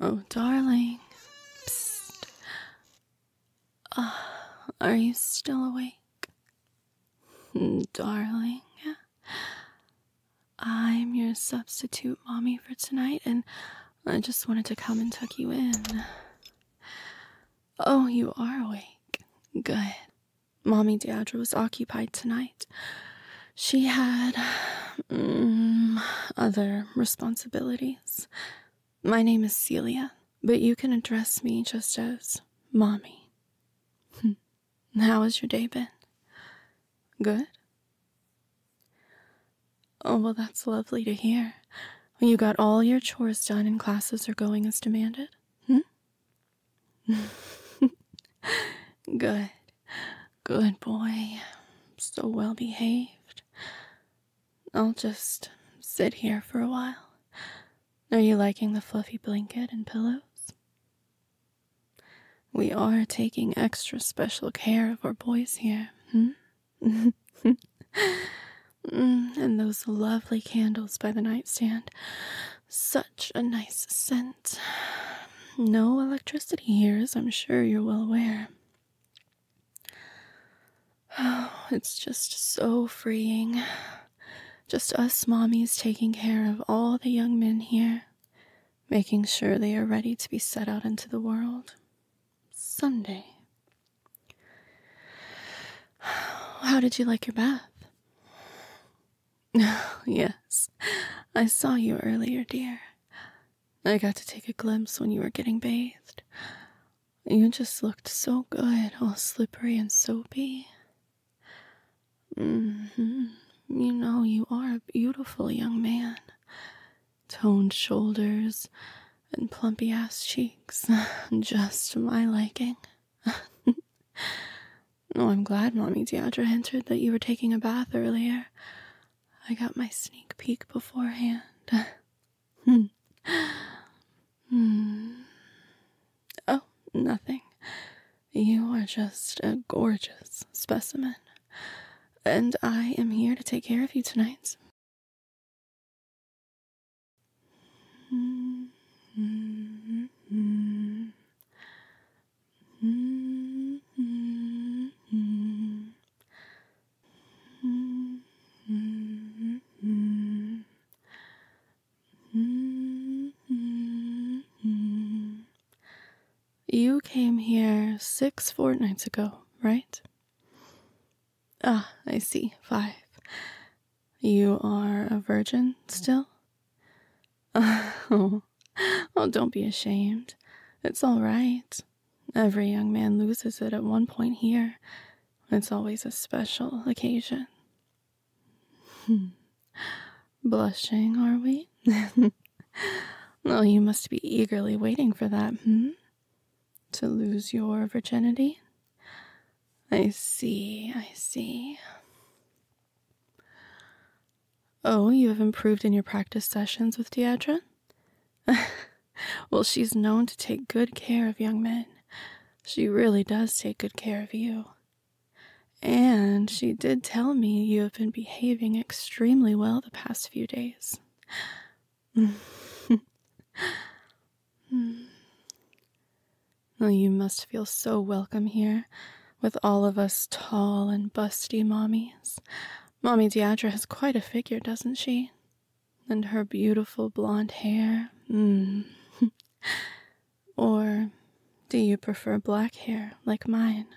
Oh, darling. Psst. Are you still awake? Darling, I'm your substitute mommy for tonight, and I just wanted to come and tuck you in. Oh, you are awake. Good. Mommy Deidre was occupied tonight. She had other responsibilities. My name is Celia, but you can address me just as Mommy. How has your day been? Good? Oh, well, that's lovely to hear. You got all your chores done and classes are going as demanded? Good. Good boy. So well behaved. I'll just sit here for a while. Are you liking the fluffy blanket and pillows? We are taking extra special care of our boys here. And those lovely candles by the nightstand. Such a nice scent. No electricity here, as I'm sure you're well aware. Oh, it's just so freeing. Just us mommies taking care of all the young men here, making sure they are ready to be set out into the world. Someday. How did you like your bath? Yes, I saw you earlier, dear. I got to take a glimpse when you were getting bathed. You just looked so good, all slippery and soapy. You know, you are a beautiful young man. Toned shoulders and plumpy-ass cheeks. Just my liking. Oh, I'm glad Mommy Deidre hinted that you were taking a bath earlier. I got my sneak peek beforehand. Oh, nothing. You are just a gorgeous specimen. And I am here to take care of you tonight. You came here 6 fortnights ago, right? Ah, I see. 5. You are a virgin still? Oh, don't be ashamed. It's all right. Every young man loses it at one point here. It's always a special occasion. Blushing, are we? Well, you must be eagerly waiting for that, To lose your virginity? I see. Oh, you have improved in your practice sessions with Deidre? Well, she's known to take good care of young men. She really does take good care of you. And she did tell me you have been behaving extremely well the past few days. Well, you must feel so welcome here, with all of us tall and busty mommies. Mommy Deidre has quite a figure, doesn't she? And her beautiful blonde hair. Or do you prefer black hair like mine?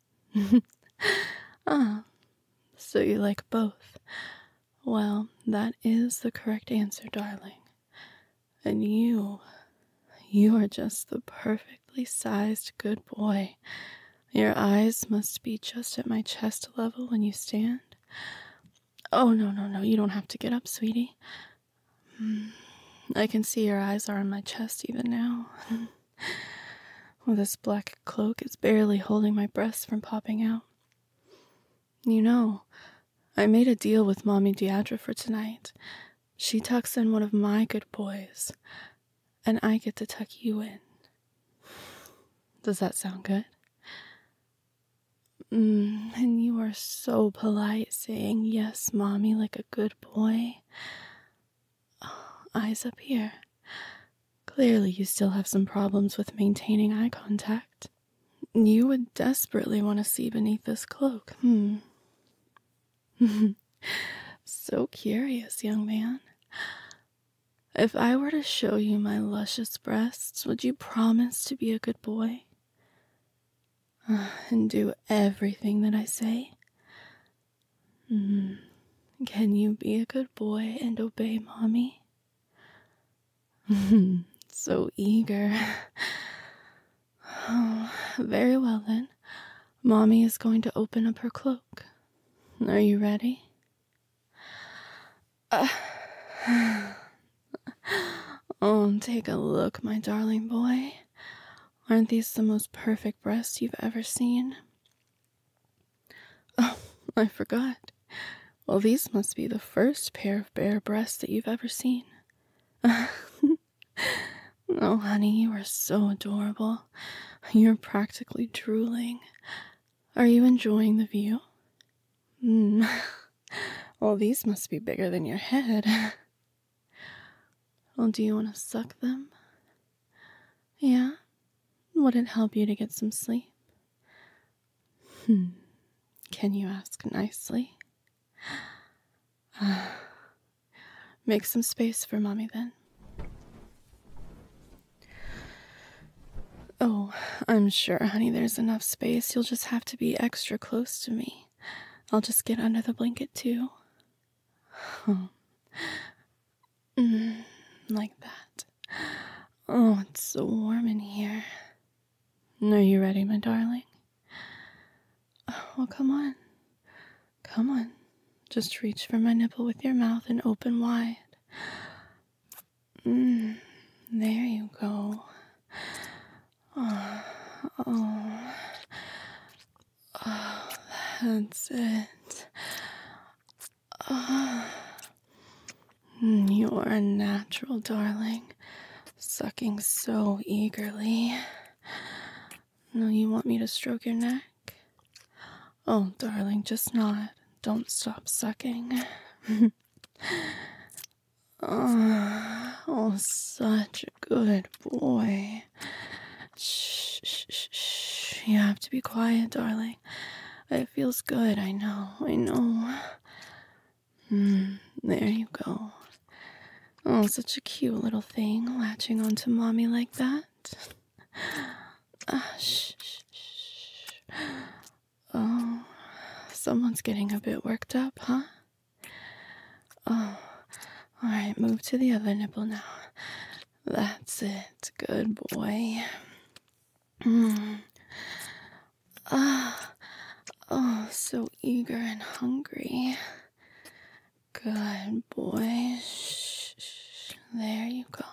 Ah, so you like both. Well, that is the correct answer, darling. And you are just the perfectly sized good boy. Your eyes must be just at my chest level when you stand. Oh, no, you don't have to get up, sweetie. I can see your eyes are on my chest even now. Well, this black cloak is barely holding my breasts from popping out. You know, I made a deal with Mommy Deidre for tonight. She tucks in one of my good boys, and I get to tuck you in. Does that sound good? And you are so polite, saying yes, Mommy, like a good boy. Oh, eyes up here. Clearly, you still have some problems with maintaining eye contact. You would desperately want to see beneath this cloak, So curious, young man. If I were to show you my luscious breasts, would you promise to be a good boy? And do everything that I say? Can you be a good boy and obey Mommy? So eager. Oh, very well then. Mommy is going to open up her cloak. Are you ready? Oh, take a look, my darling boy. Aren't these the most perfect breasts you've ever seen? Oh, I forgot. Well, these must be the first pair of bare breasts that you've ever seen. Oh, honey, you are so adorable. You're practically drooling. Are you enjoying the view? Well, these must be bigger than your head. Well, do you want to suck them? Yeah? Would it help you to get some sleep? Can you ask nicely? Make some space for Mommy then. Oh, I'm sure, honey, there's enough space. You'll just have to be extra close to me. I'll just get under the blanket too. Like that. Oh, it's so warm in here. Are you ready, my darling? Oh, come on. Come on. Just reach for my nipple with your mouth and open wide. There you go. Oh, that's it. You're a natural, darling. Sucking so eagerly. No, you want me to stroke your neck? Oh, darling, just nod. Don't stop sucking. Oh, such a good boy. Shh, shh, shh, shh. You have to be quiet, darling. It feels good, I know. There you go. Oh, such a cute little thing, latching onto Mommy like that. Shh, shh, shh. Oh, someone's getting a bit worked up, huh? Oh, alright, move to the other nipple now. That's it, good boy. Oh, so eager and hungry. Good boy. Shh, shh. There you go.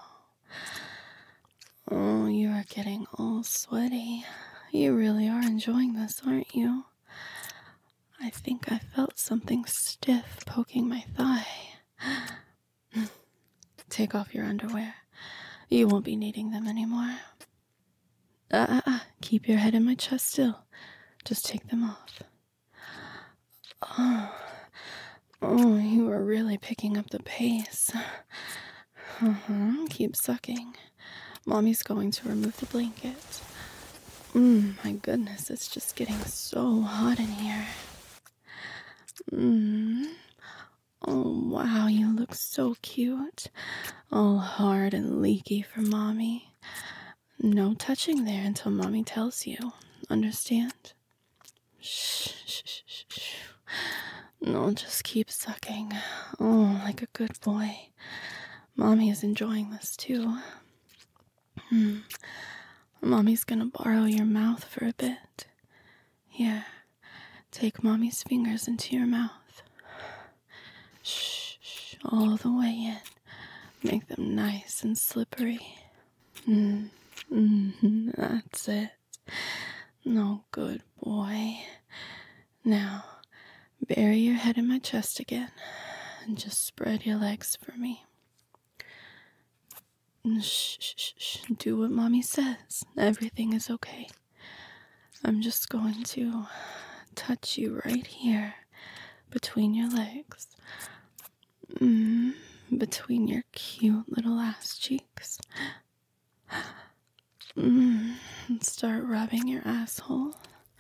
Oh, you are getting all sweaty. You really are enjoying this, aren't you? I think I felt something stiff poking my thigh. Take off your underwear. You won't be needing them anymore. Keep your head in my chest still. Just take them off. Oh, you are really picking up the pace. Keep sucking. Mommy's going to remove the blanket. My goodness, it's just getting so hot in here. Oh, wow, you look so cute. All hard and leaky for Mommy. No touching there until Mommy tells you. Understand? Shh, shh, shh, shh, shh. No, just keep sucking. Oh, like a good boy. Mommy is enjoying this too. Mommy's gonna borrow your mouth for a bit. Here, take Mommy's fingers into your mouth. Shh, shh, all the way in. Make them nice and slippery. That's it. No, good boy. Now, bury your head in my chest again, and just spread your legs for me. Shh, shh, shh. Do what Mommy says. Everything is okay. I'm just going to touch you right here, between your legs. Between your cute little ass cheeks. Mm, Start rubbing your asshole.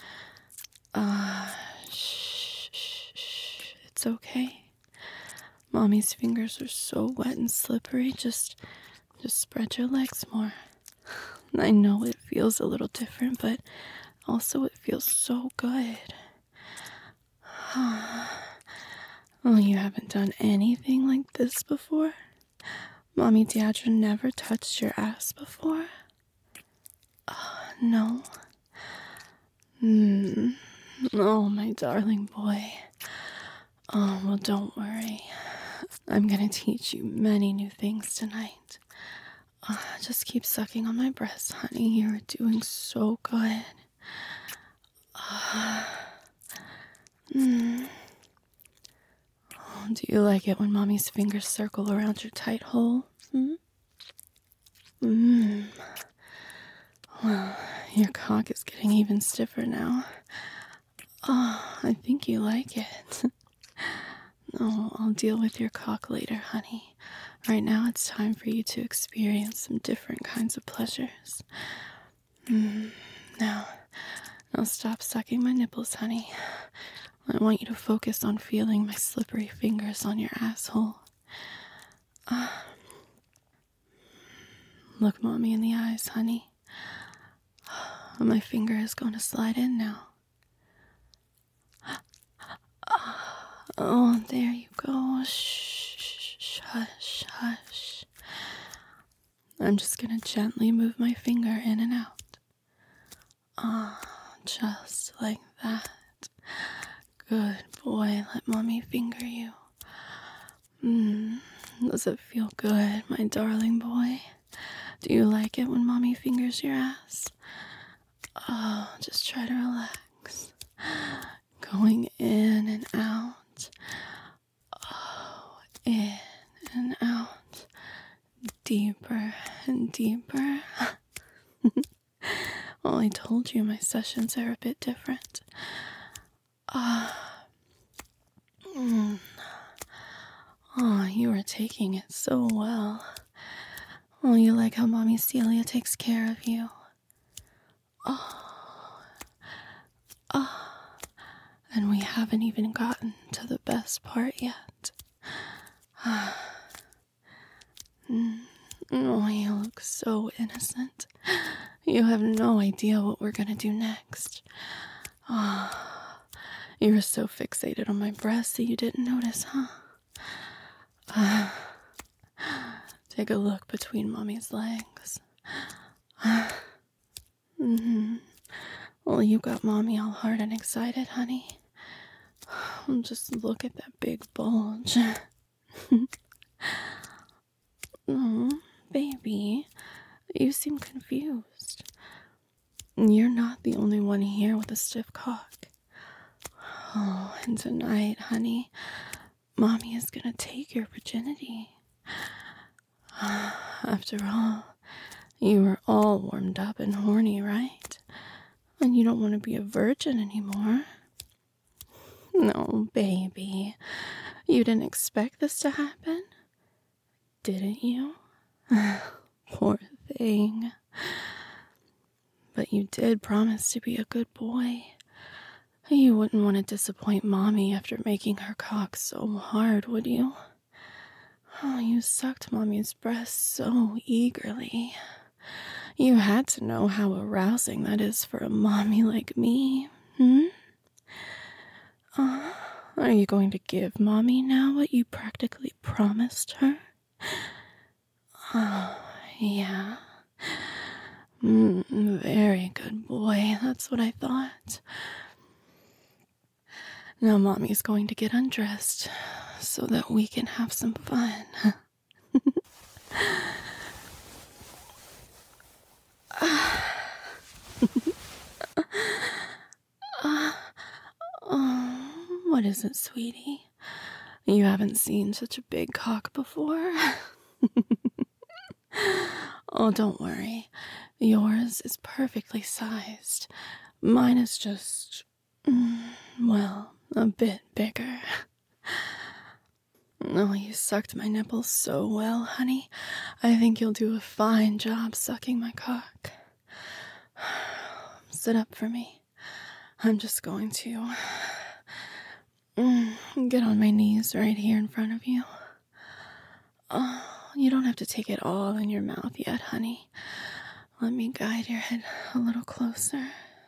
Shh, shh, shh. It's okay. Mommy's fingers are so wet and slippery. Just spread your legs more. I know it feels a little different, but also it feels so good. Oh, you haven't done anything like this before? Mommy Deidre never touched your ass before? No? Oh, my darling boy. Oh, well, don't worry. I'm gonna teach you many new things tonight. Just keep sucking on my breast, honey. You're doing so good. Do you like it when Mommy's fingers circle around your tight hole? Well, your cock is getting even stiffer now. Oh, I think you like it. Oh, I'll deal with your cock later, honey. Right now, it's time for you to experience some different kinds of pleasures. Now stop sucking my nipples, honey. I want you to focus on feeling my slippery fingers on your asshole. Look Mommy in the eyes, honey. My finger is going to slide in now. Oh, there you go. Shh, hush, hush. I'm just going to gently move my finger in and out. Just like that. Good boy, let Mommy finger you. Does it feel good, my darling boy? Do you like it when Mommy fingers your ass? Oh, just try to relax. Going in and out. Oh, in and out. Deeper and deeper. Well, I told you my sessions are a bit different. Oh, you are taking it so well. Oh, you like how Mommy Celia takes care of you. And we haven't even gotten to the best part yet. Oh, you look so innocent. You have no idea what we're gonna do next. You were so fixated on my breasts that you didn't notice, huh? Take a look between Mommy's legs. Well, you got Mommy all hard and excited, honey. Just look at that big bulge. Oh, baby, you seem confused. You're not the only one here with a stiff cock. Oh, and tonight, honey, Mommy is gonna take your virginity. After all, you were all warmed up and horny, right? And you don't want to be a virgin anymore. No, baby. You didn't expect this to happen? Didn't you? Poor thing. But you did promise to be a good boy. You wouldn't want to disappoint Mommy after making her cock so hard, would you? Oh, you sucked Mommy's breast so eagerly. You had to know how arousing that is for a mommy like me, Are you going to give Mommy now what you practically promised her? Oh, yeah. Very good boy, that's what I thought. Now Mommy's going to get undressed so that we can have some fun. Oh, what is it, sweetie? You haven't seen such a big cock before? Oh, don't worry. Yours is perfectly sized. Mine is just, well, a bit bigger. Oh, you sucked my nipples so well, honey. I think you'll do a fine job sucking my cock. sit up for me. I'm just going to get on my knees right here in front of you. You don't have to take it all in your mouth yet, honey. Let me guide your head a little closer.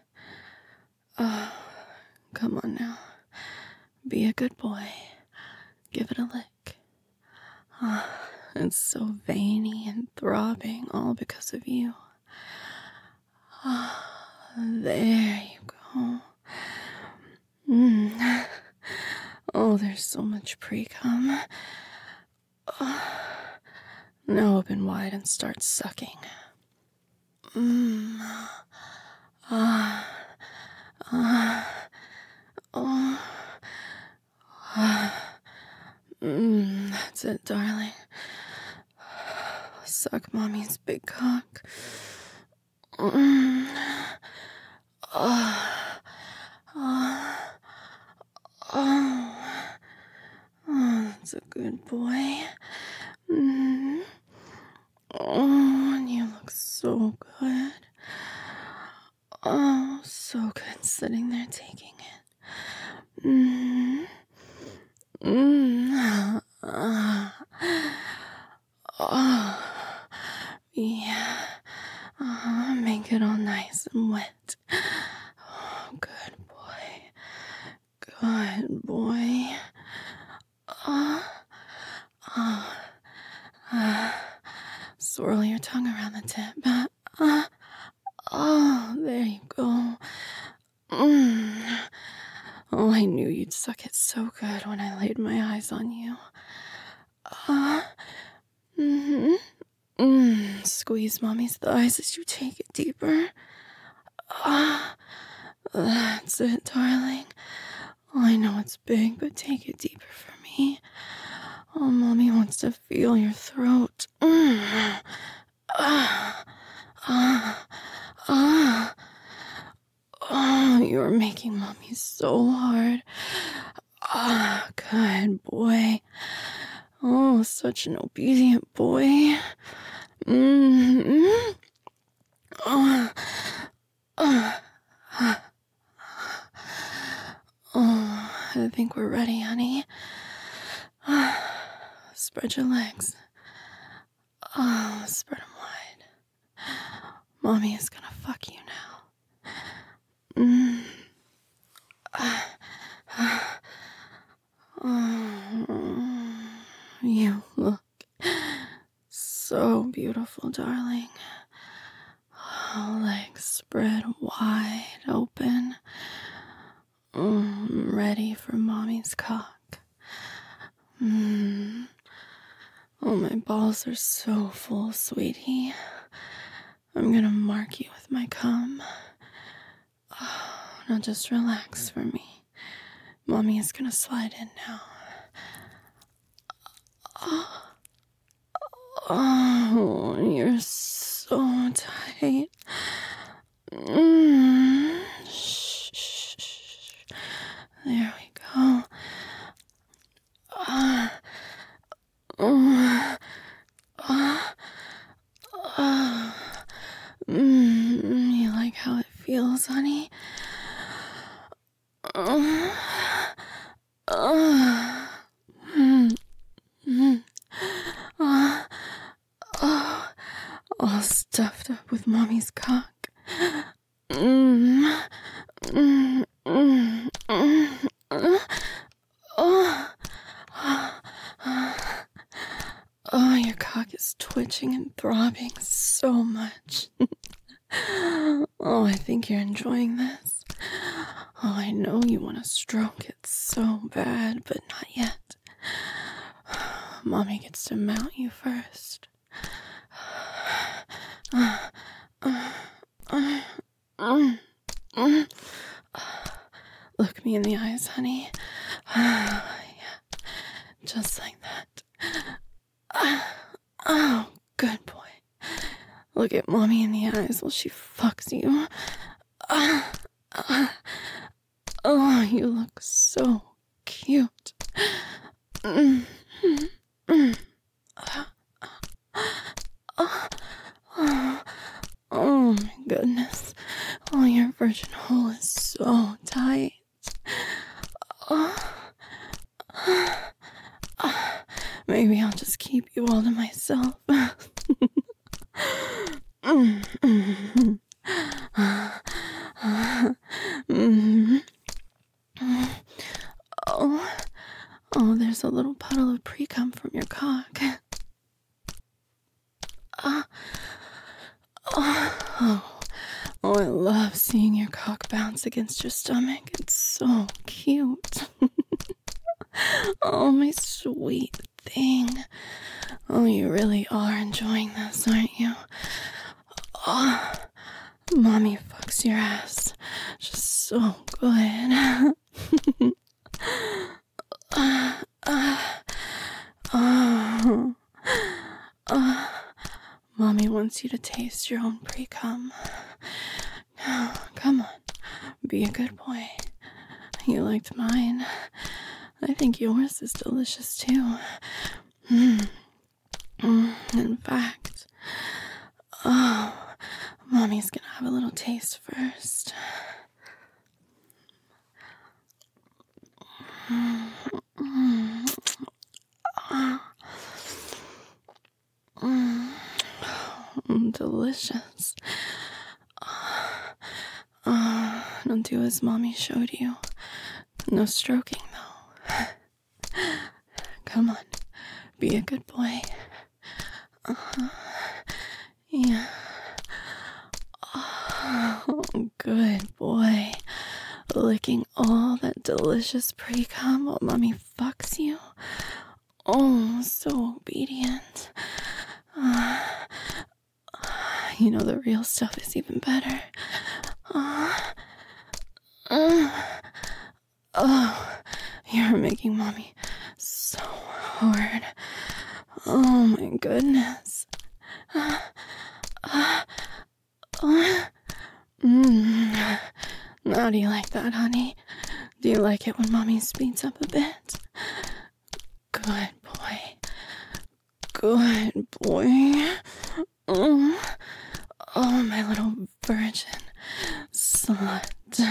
Come on now. Be a good boy. Give it a lick. It's so veiny and throbbing, all because of you. There you go. Oh, there's so much pre-cum. Now open wide and start sucking. That's it, darling. Suck mommy's big cock. That's a good boy. Oh, you look so good. Oh, so good sitting there taking it. Yeah. Make it all nice and wet. Oh, good boy. Good boy. Swirl your tongue around the tip. There you go. Oh, I knew you'd suck it so good when I laid my eyes on you. Squeeze mommy's thighs as you take it deeper. That's it, darling. I know it's big, but take it deeper for me. Oh, mommy wants to feel your throat. You're making mommy so hard. Good boy. Oh, such an obedient boy. I think we're ready, honey. Spread your legs. Spread them wide. Mommy is gonna fuck you now. You look so beautiful, darling. Legs spread wide open. Ready for mommy's cock. Oh, my balls are so full, sweetie. I'm gonna mark you with my cum. Now just relax for me. Mommy is gonna slide in now. Oh, you're so tight. Shh. There we go. You like how it feels, honey? All stuffed up with mommy's cock. Oh, your cock is twitching and throbbing so much. Oh, I think you're enjoying this. Oh, I know you want to stroke it so bad, but not yet. Mommy gets to mount you first. Look me in the eyes, honey. Yeah, just like that. Oh, good boy. Look at mommy in the eyes while she fucks you. Oh, you look so cute. Oh my goodness. Oh, your first virgin hole is so tight. Maybe I'll just keep you all to myself. Oh, there's a little puddle of pre-cum from your cock. Oh, I love seeing your cock bounce against your stomach. It's so cute. Oh, my sweet thing. Oh, you really are enjoying this, aren't you? Oh, mommy fucks your ass just so good. Mommy wants you to taste your own pre-cum. Come on, be a good boy. You liked mine. I think yours is delicious too. In fact, Mommy's gonna have a little taste first. Delicious. Don't do as Mommy showed you. No stroking, though. Come on, be a good boy. Yeah. Oh, good boy. Licking all that delicious pre-cum while Mommy fucks you. Oh, so obedient. You know the real stuff is even better. Oh, you're making Mommy so hard. Oh my goodness. Now do you like that, honey? Do you like it when Mommy speeds up a bit? Good boy. Good boy. Oh, my little virgin slut.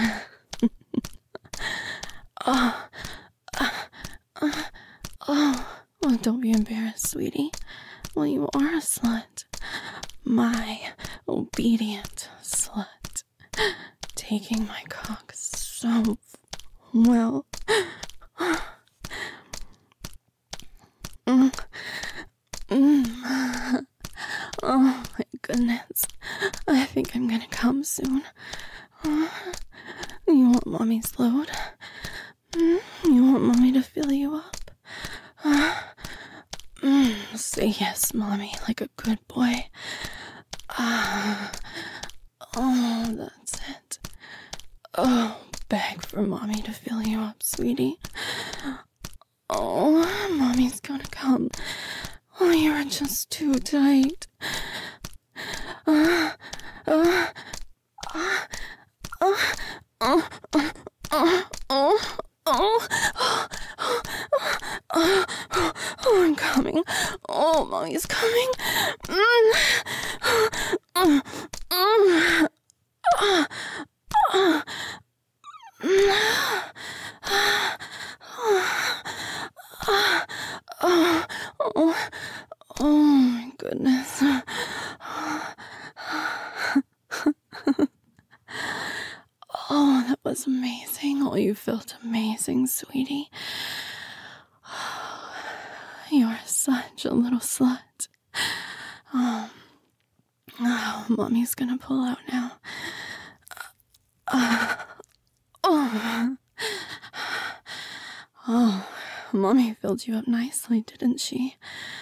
Oh, don't be embarrassed, sweetie. Well, you are a slut. My obedient slut. Taking my cock so well. Oh my goodness. I think I'm gonna come soon. You want Mommy's load? You want Mommy to fill you up? Say yes, Mommy, like a good boy. Oh, that's it. Oh, beg for Mommy to fill you up, sweetie. Oh, Mommy's gonna come. Oh, you're just too tight. Oh, I'm coming. Oh, Mommy's coming. Oh my goodness. Oh, that was amazing. Oh, you felt amazing, sweetie. You are such a little slut. Oh, Mommy's gonna pull out now. Oh, Mommy filled you up nicely, didn't she?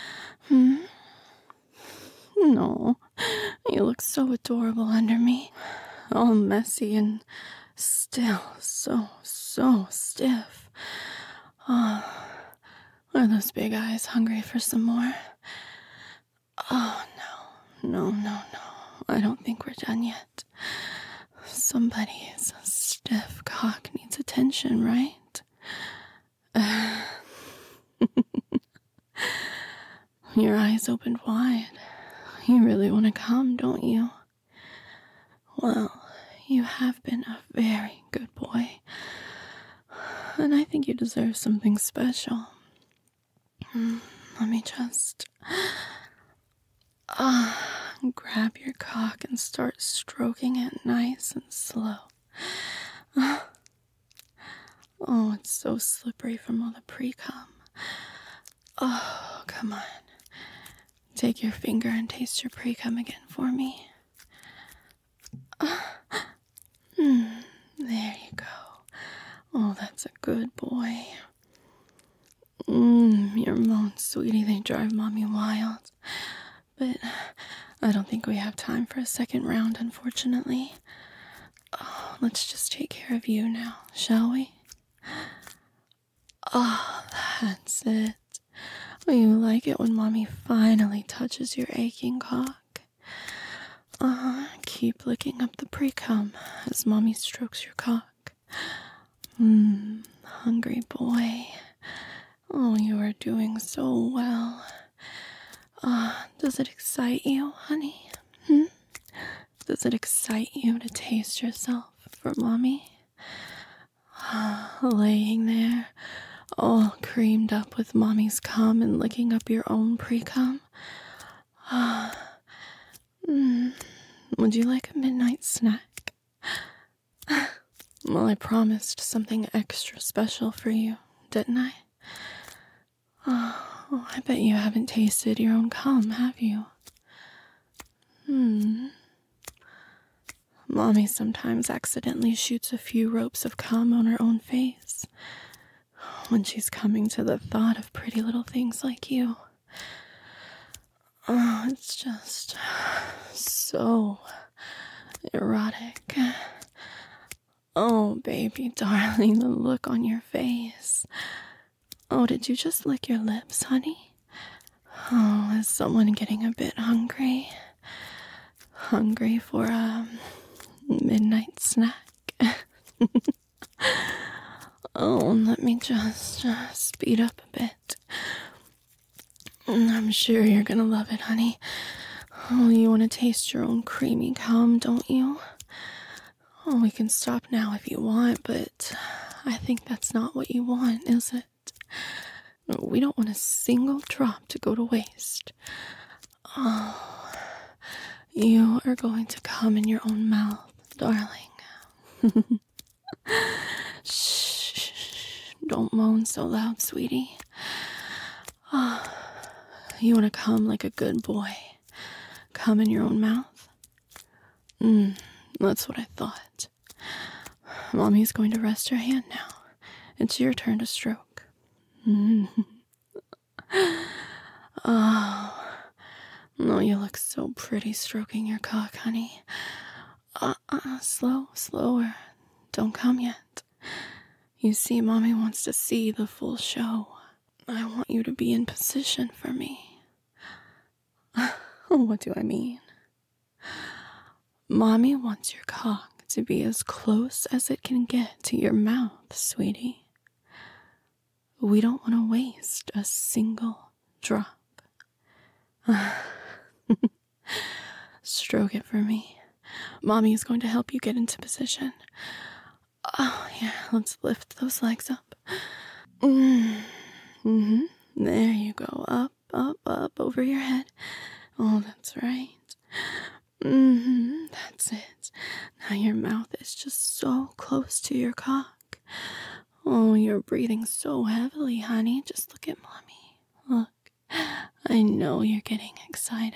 No, you look so adorable under me. All messy and still so stiff. Oh, are those big eyes hungry for some more? Oh, no. I don't think we're done yet. Somebody's stiff cock needs attention, right? Your eyes opened wide. You really want to come, don't you? Well, You have been a very good boy, and I think you deserve something special. Let me just grab your cock and start stroking it nice and slow. Oh, it's so slippery from all the pre-cum. Oh, come on. Take your finger and taste your pre-cum again for me. There you go. Oh, that's a good boy. Your moans, sweetie, they drive Mommy wild. But I don't think we have time for a second round, unfortunately. Oh, let's just take care of you now, shall we? Oh, that's it. Oh, you like it when Mommy finally touches your aching cock. Keep licking up the pre-cum as Mommy strokes your cock. Hungry boy. Oh, you are doing so well. Does it excite you, honey? Does it excite you to taste yourself for Mommy? Laying there, all creamed up with Mommy's cum and licking up your own pre-cum. Would you like a midnight snack? Well, I promised something extra special for you, didn't I? Oh, I bet you haven't tasted your own cum, have you? Mommy sometimes accidentally shoots a few ropes of cum on her own face when she's coming to the thought of pretty little things like you. Oh, it's just so erotic. Oh, baby darling, the look on your face. Oh, did you just lick your lips, honey? Oh, is someone getting a bit hungry? Hungry for a midnight snack? Oh, let me just speed up a bit. I'm sure you're gonna love it, honey. Oh, you want to taste your own creamy cum, don't you? Oh, we can stop now if you want, but I think that's not what you want, is it? We don't want a single drop to go to waste. Oh, you are going to come in your own mouth, darling. Shh, don't moan so loud, sweetie. You want to come like a good boy. Come in your own mouth? That's what I thought. Mommy's going to rest her hand now. It's your turn to stroke. Oh, you look so pretty stroking your cock, honey. Slower. Don't come yet. You see, Mommy wants to see the full show. I want you to be in position for me. What do I mean? Mommy wants your cock to be as close as it can get to your mouth, sweetie. We don't want to waste a single drop. Stroke it for me. Mommy is going to help you get into position. Oh, yeah, let's lift those legs up. There you go. Up, over your head. Oh, that's right. That's it. Now your mouth is just so close to your cock. Oh, you're breathing so heavily, honey. Just look at Mommy. Look. I know you're getting excited.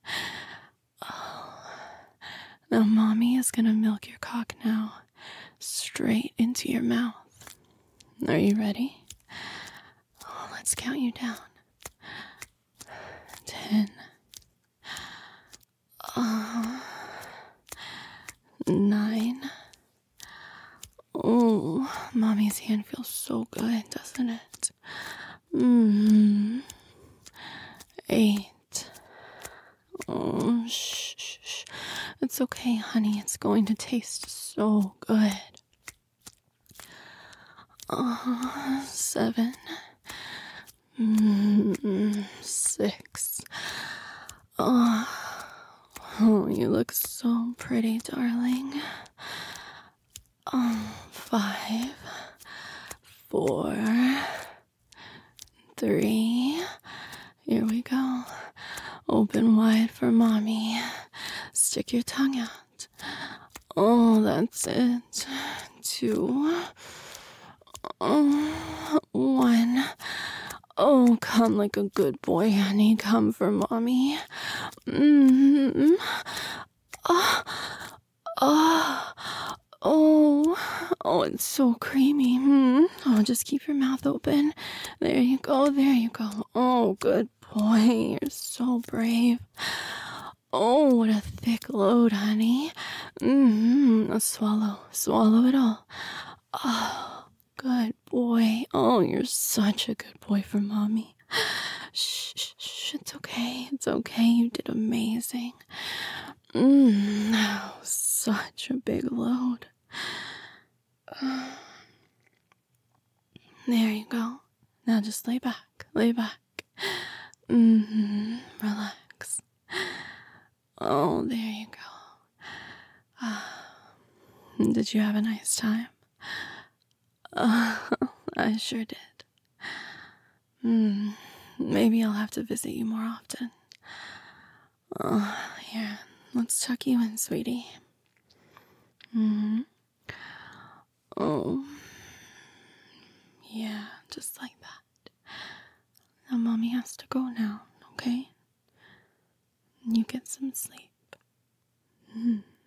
Oh. Now Mommy is gonna milk your cock now. Straight into your mouth. Are you ready? Oh, let's count you down. 10. 9. Oh, Mommy's hand feels so good, doesn't it? 8. Oh, shh. It's okay, honey. It's going to taste so good. 7. 6. Oh, you look so pretty, darling. 5, 4, 3. Here we go. Open wide for mommy. Stick your tongue out. Oh, that's it. 2. 1. Oh, come like a good boy, honey. Come for mommy. Mm-hmm. Oh, oh, oh, it's so creamy. Oh, just keep your mouth open. There you go, there you go. Oh, good boy. You're so brave. Oh, what a thick load, honey. Swallow it all. Oh, good boy. Oh, you're such a good boy for mommy. Shh, it's okay. It's okay. You did amazing. Oh, such a big load. There you go. Now just lay back. Relax. Oh, there you go. Did you have a nice time? I sure did. Maybe I'll have to visit you more often. Here, let's tuck you in, sweetie. Oh, yeah, just like that. Now, mommy has to go now, okay? You get some sleep.